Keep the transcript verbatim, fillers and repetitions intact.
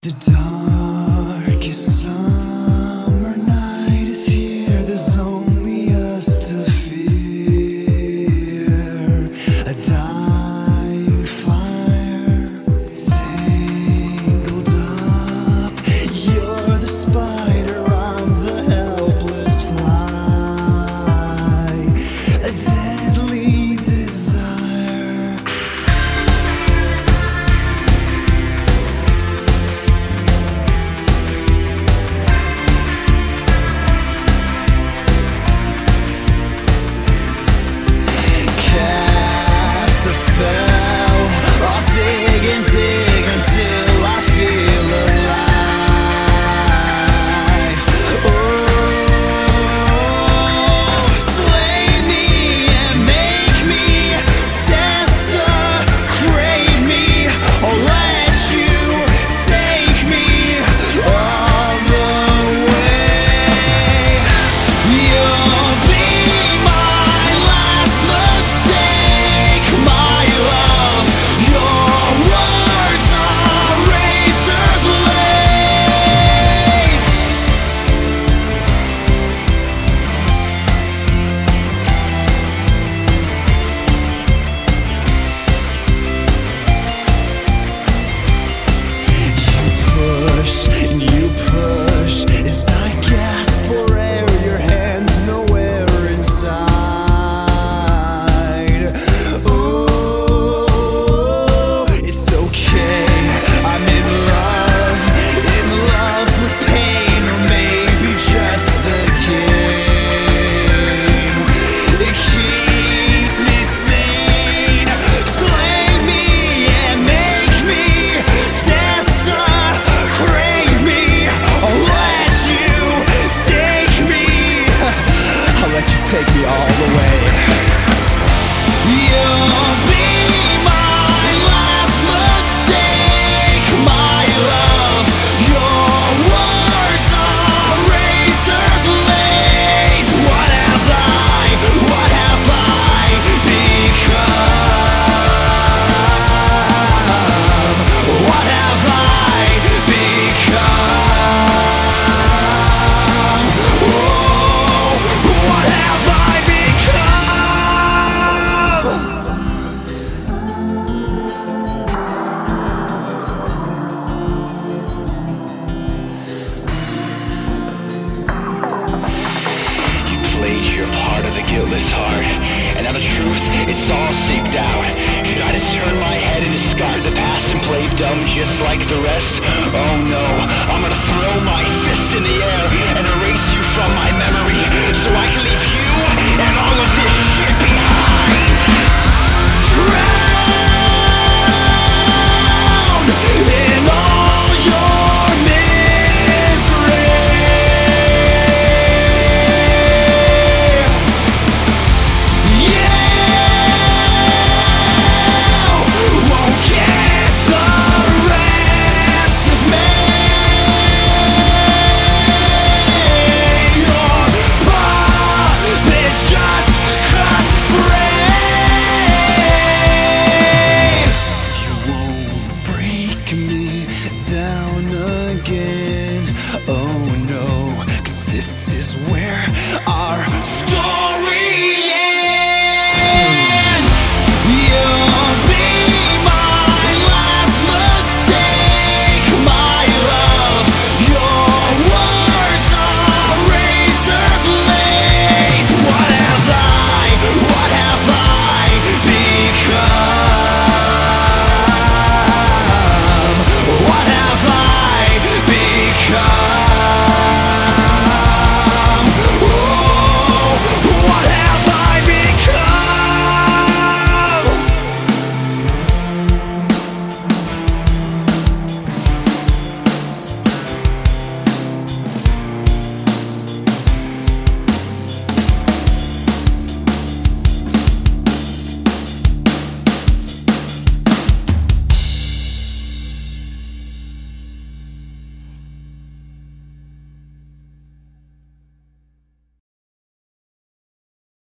The darkest summer night is here. There's only us to fear. A dying fire, tangled up. You're the spider, I'm the helpless fly. A deadly desire. Cast a spell, I'll dig and dig until I feel alive. Oh, slay me and make me, desecrate me, or let you take me all the way. You'll be my last mistake, my love. Your words are razor blades. You push and you push as I gasp for air. Your hands nowhere inside. Oh, it's okay. I'm in love, in love with pain, or maybe just the game. It keeps me sane. Slay me and make me, desecrate me, I'll let you take me. I'll let you take me all the way. You'll be my last mistake, my love. Your words are razor blades. What have I, what have I become? What have I become? Oh, what have I become? You played your part of the guiltless heart, and now the truth, it's all seeped out. Should I just turn my head and discard the past and play dumb just like the rest? Oh no, I'm gonna throw my fist in the air